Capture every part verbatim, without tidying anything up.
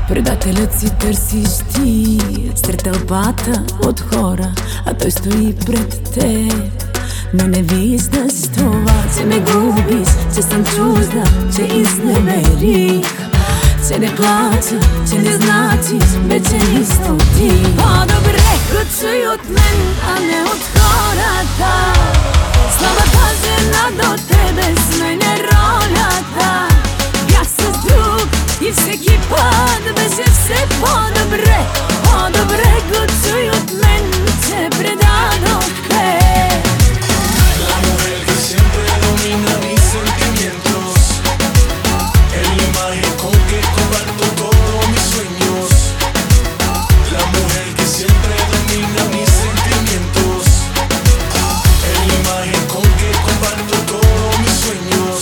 Предателят си търсиш ти сред тълпата от хора, а той стои пред теб. Но не виждаш това, че ме губиш, че съм чужда, че изневерих, че не плача, че не значиш вече нищо ти. По-добре го чуй от мен, а не от хората. Слабата жена до тебе сменя ролята. Бях с друг и всеки път беше все по-добре. По-добре го чуй от мен, че предадох те. La mujer que siempre domina mis sentimientos, es la imagen con que comparto todos mis sueños. La mujer que siempre domina mis sentimientos, es la imagen con que comparto todos mis sueños.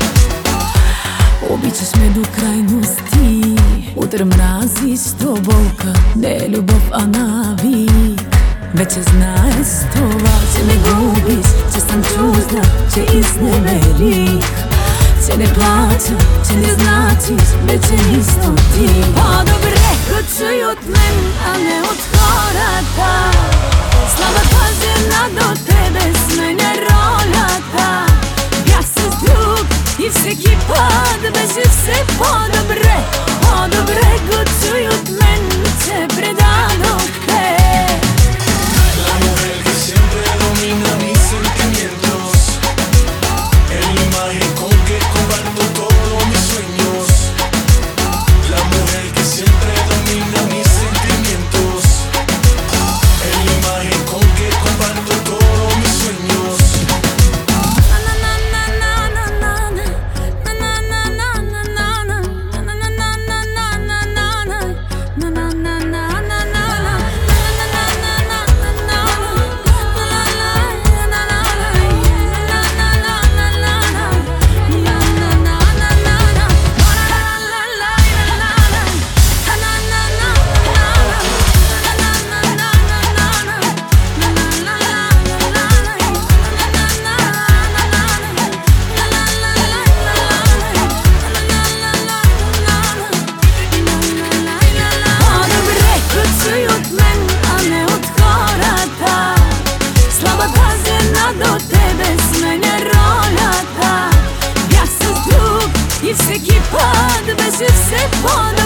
Обичаш ме до крайности, утре мразиш до болка. Не е любов, а навик. Вече знаеш това, че ме губиш, че съм чужда, че изневерих, че не плача, че не значиш вече нищо ти. По-добре го чуй от мен, а не от хората. Слабата жена до тебе сменя ролята. Бях с друг и всеки път беше все по-добре. По-добре го чуй от мен, че предадох те. La mujer que siempre domina mis sentimientos, es la imagen con que comparto todos mis sueños. La mujer que siempre domina mis sentimientos, es la imagen con que comparto todos mis sueños. И всеки път беше все по-добре.